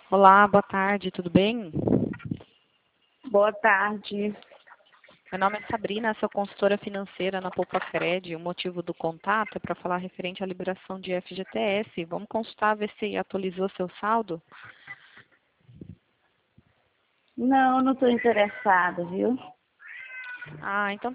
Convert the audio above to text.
Olá, boa tarde, tudo bem? Boa tarde. Meu nome é Sabrina, sou consultora financeira na Poupa-Cred. O motivo do contato é para falar referente à liberação de FGTS. Vamos consultar, ver se atualizou seu saldo? Não estou interessada, viu? Então